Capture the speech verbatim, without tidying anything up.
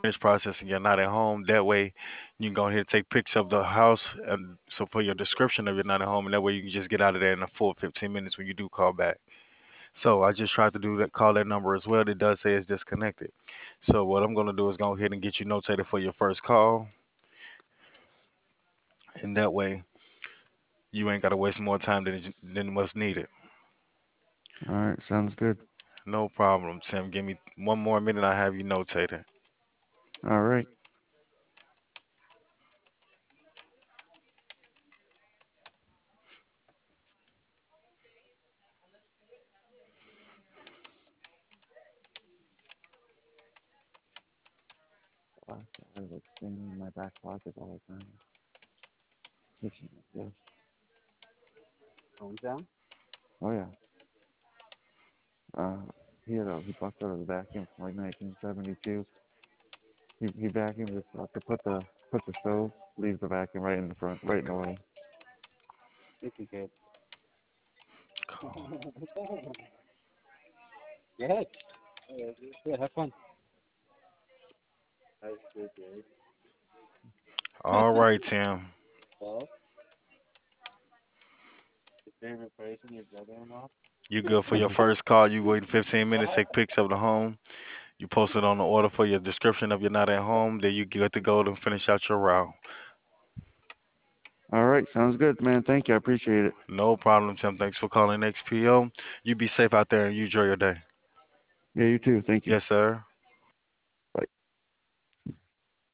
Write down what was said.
finish processing, you're not at home. That way, you can go ahead and take pics of the house. And so for your description of you're not at home, and that way you can just get out of there in a full fifteen minutes when you do call back. So I just tried to do that, call that number as well. It does say it's disconnected. So what I'm gonna do is go ahead and get you notated for your first call, and that way you ain't gotta waste more time than is- than what's needed. All right, sounds good. No problem, Tim. Give me one more minute. I have you notated. All right. Gosh, I was standing in my back pocket all the time. Fishing like this. Hometown? Oh yeah. Uh, he had a he busted out a vacuum from like nineteen seventy-two. He he vacuumed this up to put the put the stove, leaves the vacuum right in the front, right in the way. Sneaky kid. Call. Go ahead. Uh, yeah, have fun. That's good, All right, Tim. Well, your favorite person, your brother-in-law? You good for your first call? You waiting fifteen minutes? Take pics of the home. You post it on the order for your description of you're not at home. Then you get to go to finish out your route. All right, sounds good, man. Thank you. I appreciate it. No problem, Tim. Thanks for calling X P O. You be safe out there and you enjoy your day. Yeah, you too. Thank you. Yes, sir.